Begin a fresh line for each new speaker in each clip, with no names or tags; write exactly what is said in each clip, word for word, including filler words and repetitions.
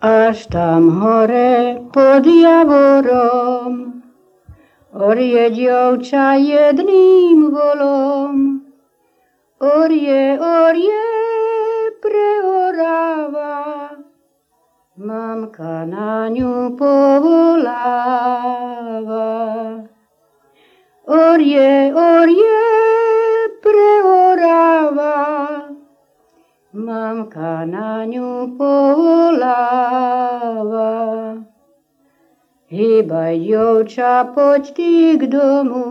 Až tam hore pod javorom orie dievča jedným volom. Orie, orie, preoráva, mamka na ňu povoláva. Orie, orie, preoráva, mamka na ňu povoláva. Hýbaj, dievča, poď ty k domu,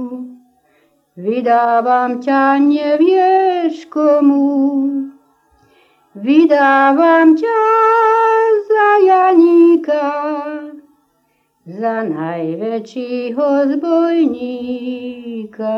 vydávam ťa nevieš komu. Vydávam ťa za Janíka, za najväčšího zbojníka.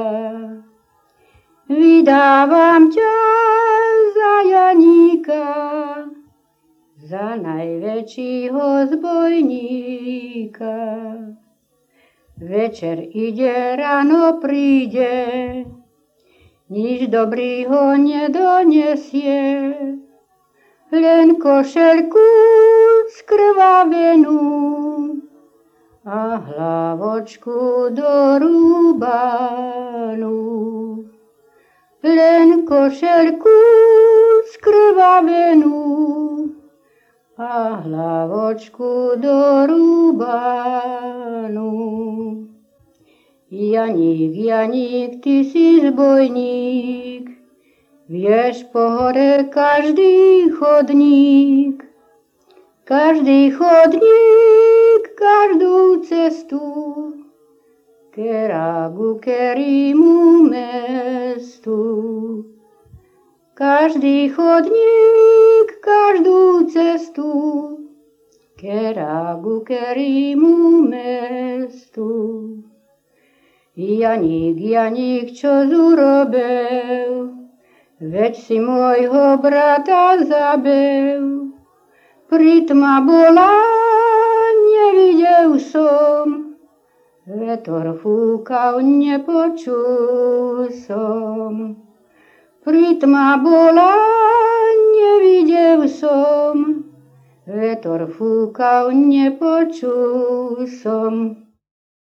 Vydávam ťa za Janíka, za najväčšího zbojníka. Večer ide, ráno príde, nič dobrýho nedonesie, len košelku skrvavenú a hlavočku dorúbanú. Len košelku skrvavenú a hlavočku dorúbanú. Janík, Janík, ty si zbojník, vieš po hore každý chodník, každý chodník, každú cestu, ktorá ku kerému mestu. Každý chodník, každú cestu, ktorá ku kerému mestu. Janík, Janík, čo zurobil, veď si môjho brata zabil. Pritma bola, nevidel som, vetor fúkal, nepočul som. Pritma bola, nevidel som, vetor fúkal, nepočul som.